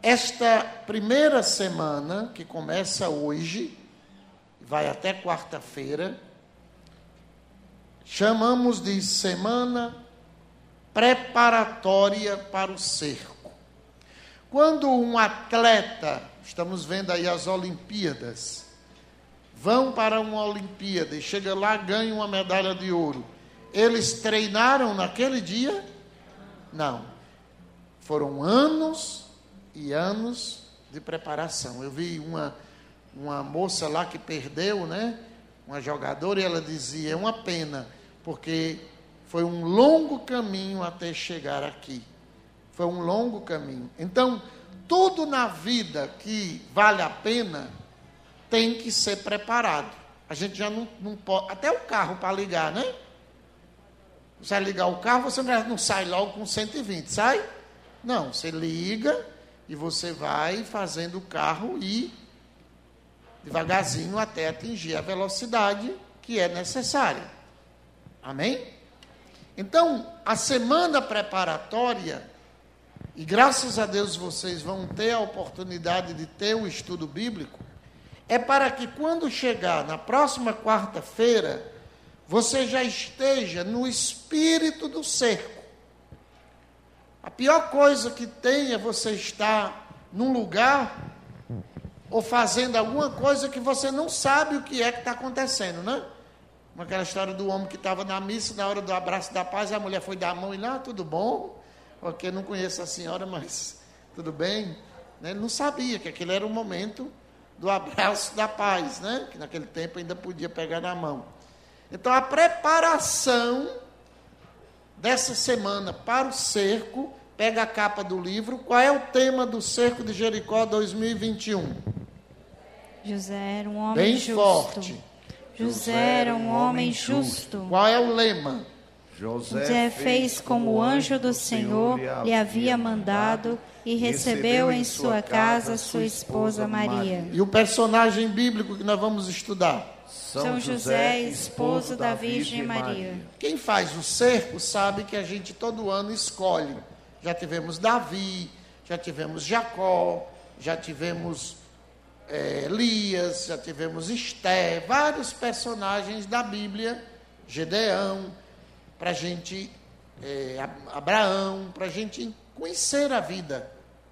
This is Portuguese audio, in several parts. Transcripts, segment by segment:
Esta primeira semana, que começa hoje, vai até quarta-feira, chamamos de semana preparatória para o cerco. Quando um atleta, estamos vendo aí as Olimpíadas, vão para uma Olimpíada e chega lá, ganha uma medalha de ouro. Eles treinaram naquele dia? Não. Foram anos e anos de preparação. Eu vi uma moça lá que perdeu, né? Uma jogadora, e ela dizia, é uma pena, porque foi um longo caminho até chegar aqui. Foi um longo caminho. Então, tudo na vida que vale a pena tem que ser preparado. A gente já não pode... Até o carro para ligar, né? Você vai ligar o carro, você não sai logo com 120, sai? Não, você liga e você vai fazendo o carro ir devagarzinho até atingir a velocidade que é necessária. Amém? Então, a semana preparatória, e graças a Deus vocês vão ter a oportunidade de ter o estudo bíblico, é para que quando chegar na próxima quarta-feira, você já esteja no espírito do cerco. A pior coisa que tem é você estar num lugar ou fazendo alguma coisa que você não sabe o que é que está acontecendo, né? Como aquela história do homem que estava na missa, na hora do abraço da paz, a mulher foi dar a mão e lá, tudo bom? Porque não conheço a senhora, mas tudo bem? Ele não sabia que aquele era o momento do abraço da paz, né? Que naquele tempo ainda podia pegar na mão. Então, a preparação dessa semana para o cerco, pega a capa do livro. Qual é o tema do cerco de Jericó 2021? José era um homem bem justo. Forte. José era um homem justo. Qual é o lema? José fez como o anjo do Senhor lhe havia mandado e recebeu em sua casa sua esposa Maria. E o personagem bíblico que nós vamos estudar? São José, esposo da Virgem Maria. Quem faz o cerco sabe que a gente todo ano escolhe. Já tivemos Davi, já tivemos Jacó, já tivemos Elias, já tivemos Esté, vários personagens da Bíblia, Gedeão, para a gente, Abraão, para a gente conhecer a vida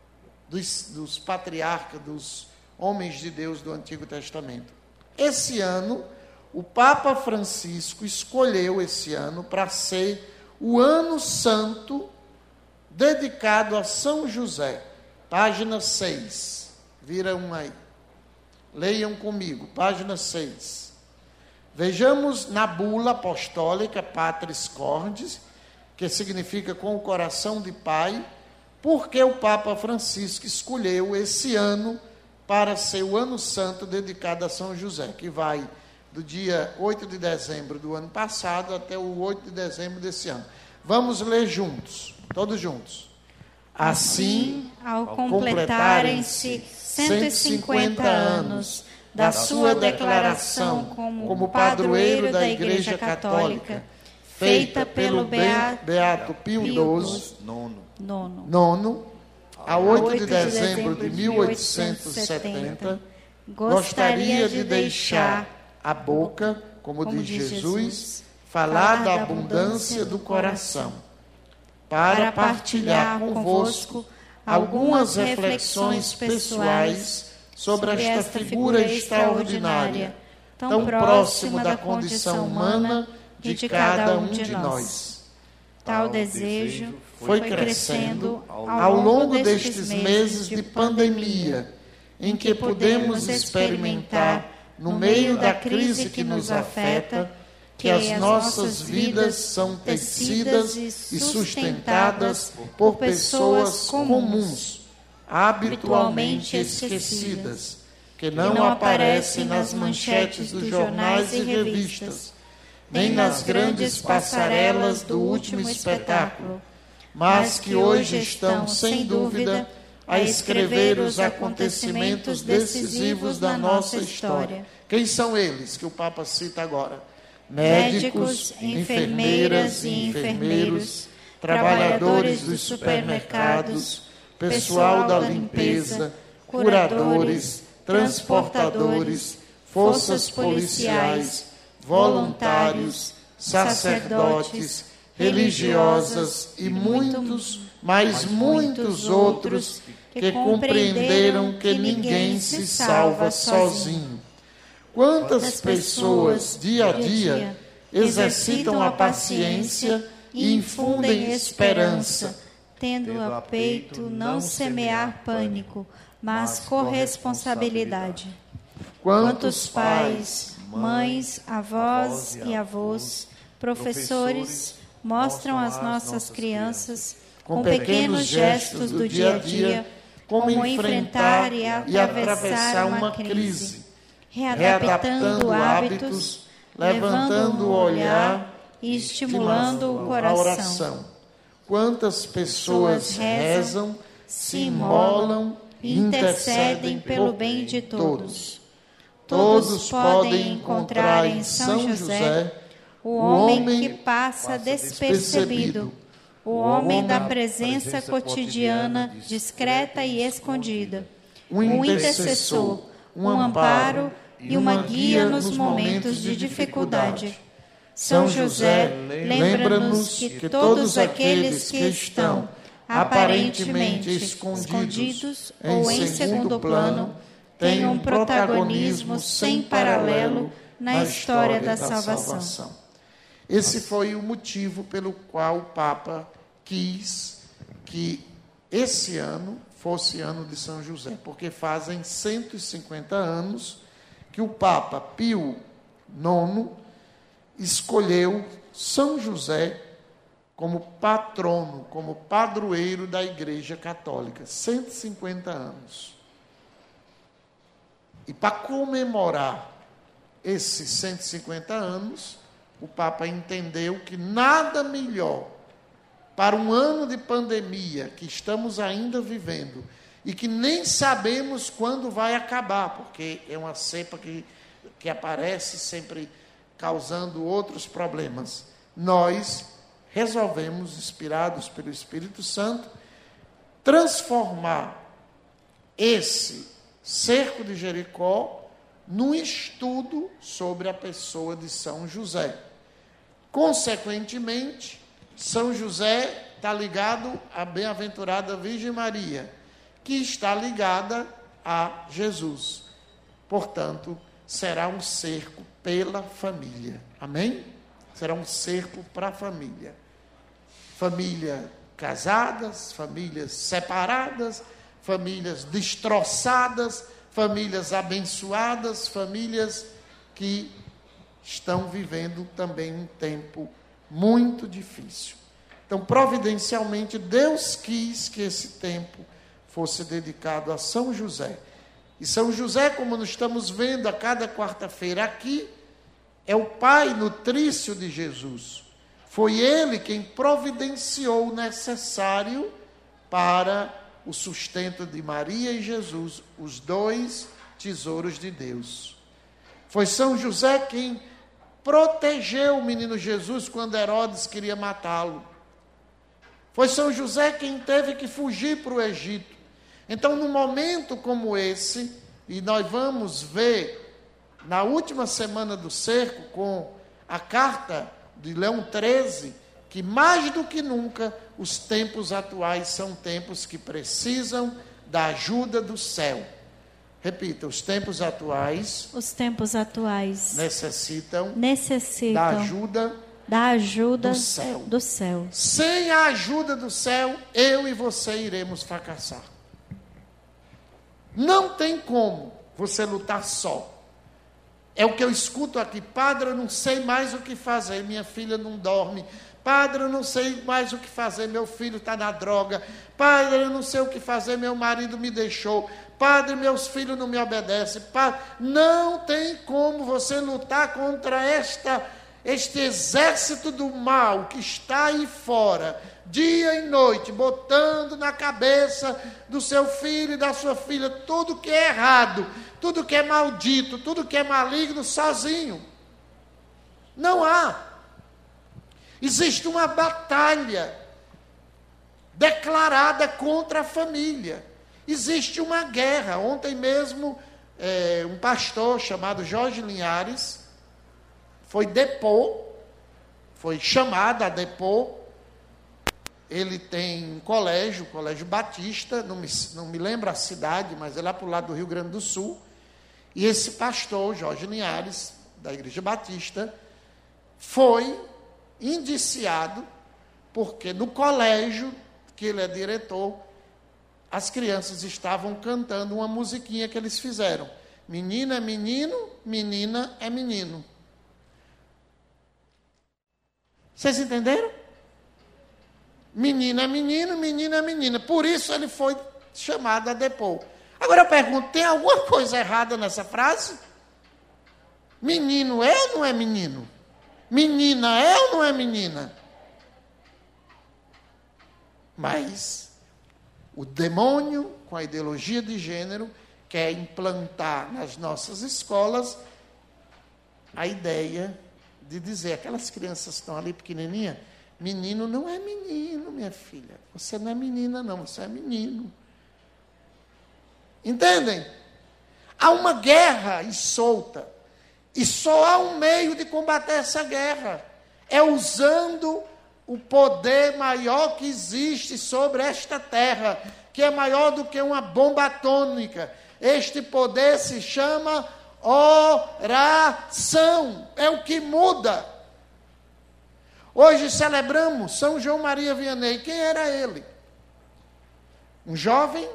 dos patriarcas, dos homens de Deus do Antigo Testamento. Esse ano, o Papa Francisco escolheu esse ano para ser o ano santo dedicado a São José. Página 6. Viram aí. Leiam comigo. Página 6. Vejamos na bula apostólica Patris Cordis, que significa com o coração de pai, porque o Papa Francisco escolheu esse ano para ser o ano santo dedicado a São José, que vai do dia 8 de dezembro do ano passado até o 8 de dezembro desse ano. Vamos ler juntos, todos juntos. Assim, ao completarem-se 150 anos da sua declaração como padroeiro da Igreja Católica, feita pelo Beato Pio XII, nono, a 8 de dezembro de 1870, gostaria de deixar a boca, como diz Jesus, falar da abundância do coração, para partilhar convosco algumas reflexões pessoais sobre esta figura extraordinária, tão próxima da condição humana de cada um de nós. Tal desejo foi crescendo ao longo destes meses de pandemia, em que podemos experimentar, no meio da crise que nos afeta, que as nossas vidas são tecidas e sustentadas por pessoas comuns, habitualmente esquecidas, que não aparecem nas manchetes dos jornais e revistas, nem nas grandes passarelas do último espetáculo, mas que hoje estão, sem dúvida, a escrever os acontecimentos decisivos da nossa história. Quem são eles que o Papa cita agora? Médicos, enfermeiras e enfermeiros, trabalhadores dos supermercados, pessoal da limpeza, curadores, transportadores, forças policiais, voluntários, sacerdotes, religiosas e muitos, mas muitos outros que compreenderam que ninguém se salva sozinho. Quantas pessoas, dia a dia, exercitam a paciência e infundem esperança, tendo a peito não semear pânico, mas corresponsabilidade. Quantos Pais, mães, avós e avós, professores, mostram às nossas crianças, com pequenos gestos do dia a dia, como enfrentar e atravessar uma crise, readaptando hábitos, levantando o olhar e estimulando o coração. A oração. Quantas pessoas rezam, se imolam e intercedem pelo bem de todos. Todos podem encontrar em São José o homem que passa despercebido, o homem da presença cotidiana, discreta e escondida, um intercessor, um amparo e uma guia nos momentos de dificuldade. São José, lembra-nos que todos aqueles que estão aparentemente escondidos ou em segundo plano têm um protagonismo sem paralelo na história da salvação. Esse foi o motivo pelo qual o Papa quis que esse ano fosse ano de São José, porque fazem 150 anos que o Papa Pio IX escolheu São José como patrono, como padroeiro da Igreja Católica. 150 anos. E para comemorar esses 150 anos, o Papa entendeu que nada melhor para um ano de pandemia que estamos ainda vivendo e que nem sabemos quando vai acabar, porque é uma cepa que aparece sempre causando outros problemas. Nós resolvemos, inspirados pelo Espírito Santo, transformar esse cerco de Jericó num estudo sobre a pessoa de São José. Consequentemente, São José está ligado à bem-aventurada Virgem Maria, que está ligada a Jesus. Portanto, será um cerco pela família. Amém? Será um cerco para a família. Família casadas, famílias separadas, famílias destroçadas, famílias abençoadas, famílias que estão vivendo também um tempo muito difícil. Então, providencialmente, Deus quis que esse tempo fosse dedicado a São José. E São José, como nós estamos vendo a cada quarta-feira aqui, é o pai nutrício de Jesus. Foi ele quem providenciou o necessário para o sustento de Maria e Jesus, os dois tesouros de Deus. Foi São José quem protegeu o menino Jesus quando Herodes queria matá-lo. Foi São José quem teve que fugir para o Egito. Então, num momento como esse, e nós vamos ver na última semana do cerco, com a carta de Leão XIII, que mais do que nunca os tempos atuais são tempos que precisam da ajuda do céu. Repita, os tempos atuais necessitam da ajuda do céu. Sem a ajuda do céu, eu e você iremos fracassar. Não tem como você lutar só. É o que eu escuto aqui. Padre, eu não sei mais o que fazer. Minha filha não dorme. Padre, eu não sei mais o que fazer. Meu filho está na droga. Padre, eu não sei o que fazer. Meu marido me deixou. Padre, meus filhos não me obedecem. Padre, não tem como você lutar contra este exército do mal que está aí fora, dia e noite, botando na cabeça do seu filho e da sua filha tudo que é errado, tudo que é maldito, tudo que é maligno, sozinho. Não há. Existe uma batalha declarada contra a família. Existe uma guerra. Ontem mesmo, um pastor chamado Jorge Linhares foi depor, foi chamado a depor. Ele tem um colégio, Colégio Batista, não me lembro a cidade, mas é lá para o lado do Rio Grande do Sul. E esse pastor, Jorge Linhares, da Igreja Batista, foi indiciado porque no colégio que ele é diretor, as crianças estavam cantando uma musiquinha que eles fizeram. Menino é menino, menina é menino. Vocês entenderam? Menino é menino, menina é menina. Por isso ele foi chamado a depor. Agora eu pergunto, tem alguma coisa errada nessa frase? Menino é ou não é menino? Menina é ou não é menina? Mas o demônio, com a ideologia de gênero, quer implantar nas nossas escolas a ideia de dizer, aquelas crianças que estão ali pequenininhas, menino não é menino, minha filha. Você não é menina, não, você é menino. Entendem? Há uma guerra solta. E só há um meio de combater essa guerra. É usando o poder maior que existe sobre esta terra, que é maior do que uma bomba atômica. Este poder se chama oração. É o que muda. Hoje celebramos São João Maria Vianney. Quem era ele? Um jovem,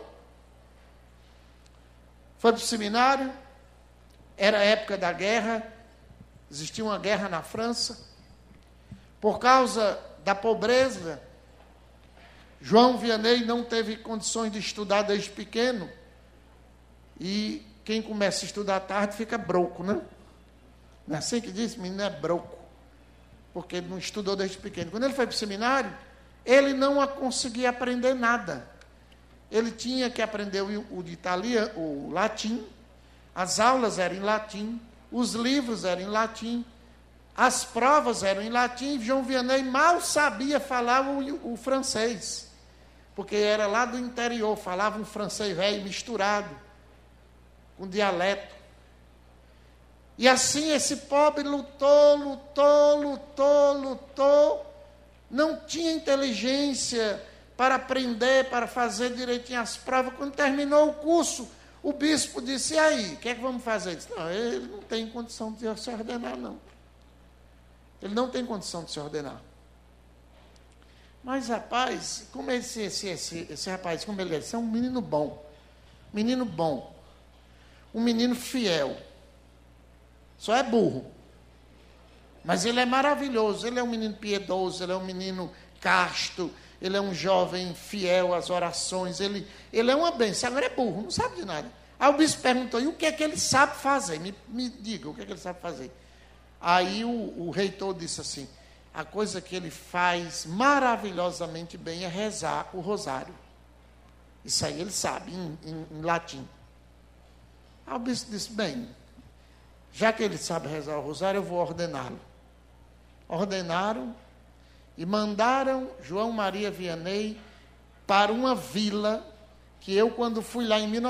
foi para o seminário, era a época da guerra, existia uma guerra na França. Por causa da pobreza, João Vianney não teve condições de estudar desde pequeno. E quem começa a estudar tarde fica broco, né? Não é assim que diz? Menino é broco. Porque ele não estudou desde pequeno. Quando ele foi para o seminário, ele não conseguia aprender nada. Ele tinha que aprender o latim, as aulas eram em latim, os livros eram em latim, as provas eram em latim. João Vianney mal sabia falar o francês, porque era lá do interior, falava um francês velho misturado, com dialeto. E assim esse pobre lutou, não tinha inteligência para aprender, para fazer direitinho as provas. Quando terminou o curso, o bispo disse, e aí, o que é que vamos fazer? Ele disse, não, ele não tem condição de se ordenar, não. Ele não tem condição de se ordenar. Mas, rapaz, como esse rapaz, como ele é? Esse é um menino bom, um menino fiel. Só é burro. Mas ele é maravilhoso, ele é um menino piedoso, ele é um menino casto, ele é um jovem fiel às orações, ele é uma bênção. Agora é burro, não sabe de nada. Aí o bispo perguntou, e o que é que ele sabe fazer? Me diga, o que é que ele sabe fazer? Aí o reitor disse assim, a coisa que ele faz maravilhosamente bem é rezar o rosário. Isso aí ele sabe, em latim. Aí o bispo disse, bem, já que ele sabe rezar o rosário, eu vou ordená-lo. Ordenaram e mandaram João Maria Vianney para uma vila que eu, quando fui lá em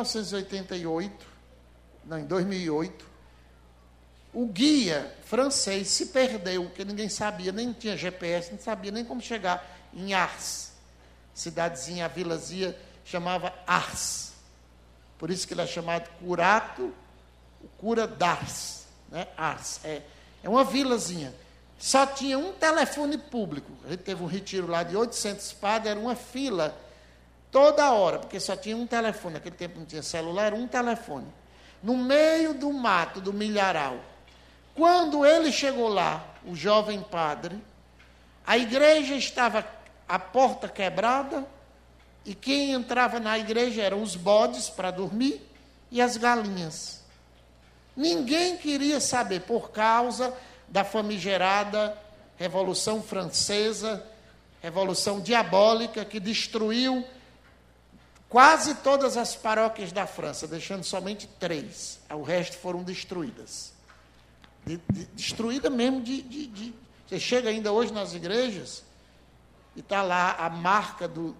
2008, o guia francês se perdeu, porque ninguém sabia, nem tinha GPS, não sabia nem como chegar em Ars. Cidadezinha, a vilazinha chamava Ars. Por isso que ele é chamado Curato, o cura d'Ars, né? Ars. É uma vilazinha. Só tinha um telefone público. A gente teve um retiro lá de 800 padres, era uma fila toda hora, porque só tinha um telefone. Naquele tempo não tinha celular, era um telefone. No meio do mato, do milharal. Quando ele chegou lá, o jovem padre, a igreja estava a porta quebrada, e quem entrava na igreja eram os bodes para dormir e as galinhas. Ninguém queria saber, por causa da famigerada Revolução Francesa, Revolução Diabólica, que destruiu quase todas as paróquias da França, deixando somente 3. O resto foram destruídas. Destruída mesmo Você chega ainda hoje nas igrejas e está lá a marca do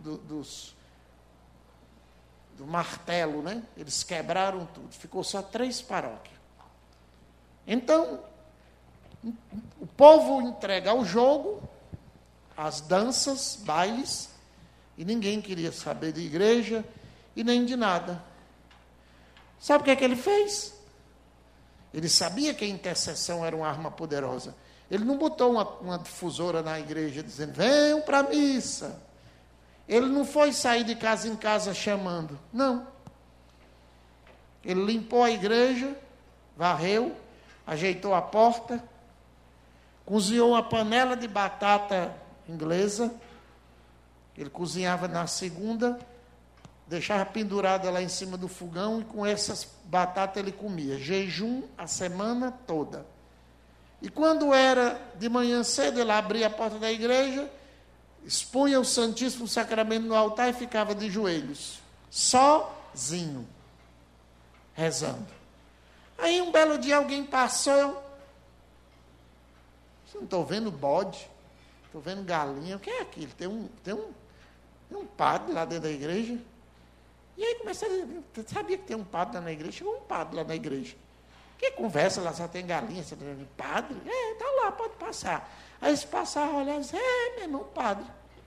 martelo, né? Eles quebraram tudo, ficou só 3 paróquias. Então, o povo entrega ao jogo, as danças, bailes, e ninguém queria saber de igreja e nem de nada. Sabe o que é que ele fez? Ele sabia que a intercessão era uma arma poderosa. Ele não botou uma difusora na igreja dizendo, venham para a missa. Ele não foi sair de casa em casa chamando. Não. Ele limpou a igreja, varreu, ajeitou a porta, cozinhou uma panela de batata inglesa. Ele cozinhava na segunda, deixava pendurada lá em cima do fogão e com essas batatas ele comia. Jejum a semana toda. E quando era de manhã cedo, ele abria a porta da igreja, expunha o Santíssimo Sacramento no altar e ficava de joelhos, sozinho, rezando. Aí um belo dia alguém passou, não estou vendo bode, estou vendo galinha, o que é aquilo? Tem um padre lá dentro da igreja. E aí começa a dizer, sabia que tem um padre lá na igreja? Chegou um padre lá na igreja. Que conversa lá, só tem galinha, só tem padre? Está lá, pode passar. Aí eles passaram, olharam, meu irmão, padre.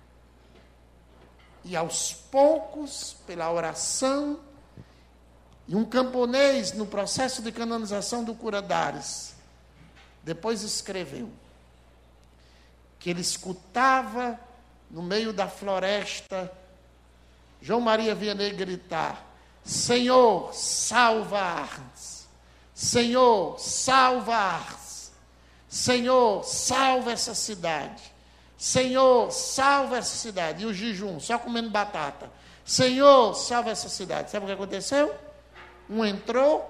E aos poucos, pela oração, e um camponês no processo de canonização do Curadares, depois escreveu que ele escutava no meio da floresta João Maria Vianney gritar, Senhor, salva-nos. Senhor, salva-nos. Senhor, salva essa cidade. Senhor, salva essa cidade. E o jejum, só comendo batata. Senhor, salva essa cidade. Sabe o que aconteceu? Um entrou,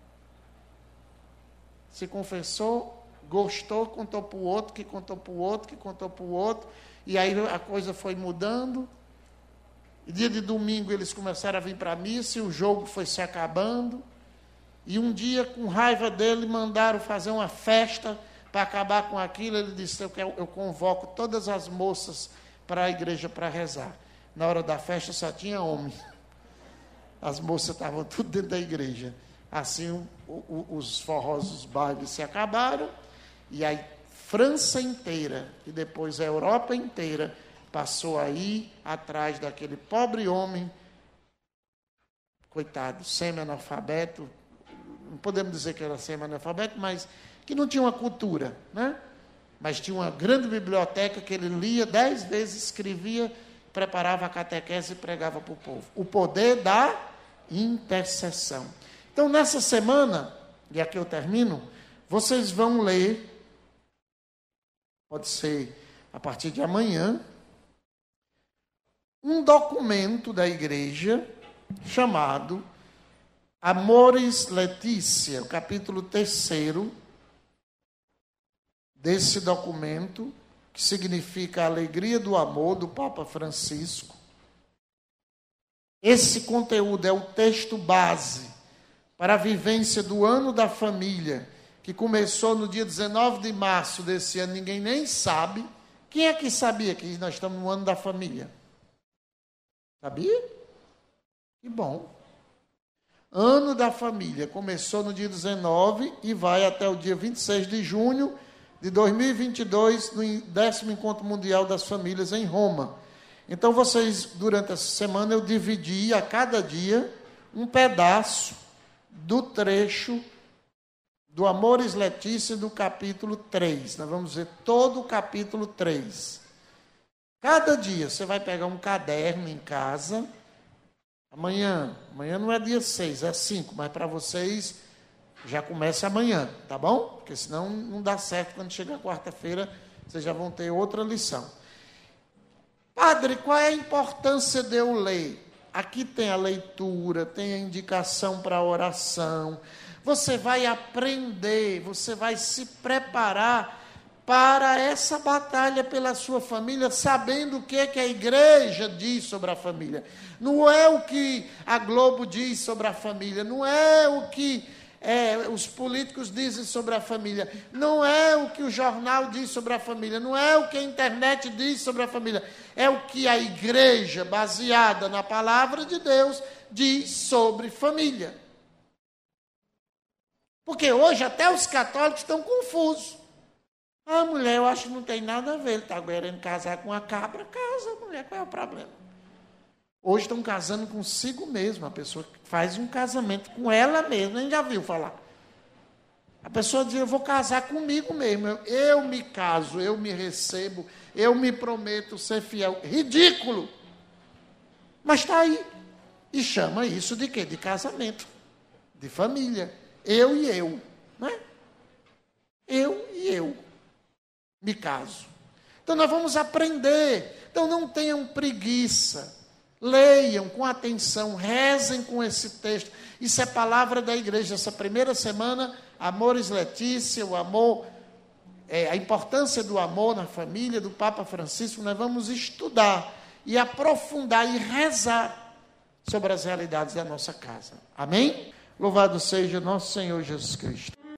se confessou, gostou, contou para o outro, que contou para o outro, que contou para o outro. E aí a coisa foi mudando. E dia de domingo eles começaram a vir para a missa e o jogo foi se acabando. E um dia, com raiva dele, mandaram fazer uma festa para acabar com aquilo. Ele disse, eu convoco todas as moças para a igreja para rezar. Na hora da festa só tinha homem. As moças estavam tudo dentro da igreja. Assim, os forrós, os bailes se acabaram. E a França inteira, e depois a Europa inteira, passou aí atrás daquele pobre homem, coitado, semi-analfabeto, não podemos dizer que era semi-analfabeto, mas que não tinha uma cultura, né? Mas tinha uma grande biblioteca que ele lia 10 vezes, escrevia, preparava a catequese e pregava para o povo. O poder da intercessão. Então, nessa semana, e aqui eu termino, vocês vão ler, pode ser a partir de amanhã, um documento da igreja chamado Amoris Laetitia, o capítulo 3 desse documento, que significa a alegria do amor, do Papa Francisco. Esse conteúdo é o texto base para a vivência do ano da família, que começou no dia 19 de março desse ano, ninguém nem sabe. Quem é que sabia que nós estamos no ano da família? Sabia? Que bom. Ano da família começou no dia 19 e vai até o dia 26 de junho de 2022, no 10º Encontro Mundial das Famílias em Roma. Então, vocês, durante essa semana, eu dividi a cada dia um pedaço do trecho do Amoris Laetitia do capítulo 3. Nós vamos ver todo o capítulo 3. Cada dia você vai pegar um caderno em casa. Amanhã não é dia 6, é 5, mas para vocês já começa amanhã, tá bom? Porque senão não dá certo, quando chegar quarta-feira, vocês já vão ter outra lição. Padre, qual é a importância de eu ler? Aqui tem a leitura, tem a indicação para a oração. Você vai aprender, você vai se preparar para essa batalha pela sua família, sabendo o que é que a igreja diz sobre a família. Não é o que a Globo diz sobre a família, não é o que os políticos dizem sobre a família. Não é o que o jornal diz sobre a família, não é o que a internet diz sobre a família. É o que a igreja, baseada na palavra de Deus, diz sobre família. Porque hoje até os católicos estão confusos. A mulher, eu acho que não tem nada a ver, ele está querendo casar com uma cabra, casa, mulher, qual é o problema? Hoje estão casando consigo mesma, a pessoa faz um casamento com ela mesma, a gente já viu falar. A pessoa diz, eu vou casar comigo mesmo, eu me caso, eu me recebo, eu me prometo ser fiel. Ridículo! Mas está aí. E chama isso de quê? De casamento, de família. Eu e eu, não é? Eu e eu me caso. Então nós vamos aprender. Então não tenham preguiça. Leiam com atenção, rezem com esse texto. Isso é palavra da igreja. Essa primeira semana, Amoris Laetitia, o amor, a importância do amor na família do Papa Francisco, nós vamos estudar e aprofundar e rezar sobre as realidades da nossa casa. Amém? Louvado seja nosso Senhor Jesus Cristo.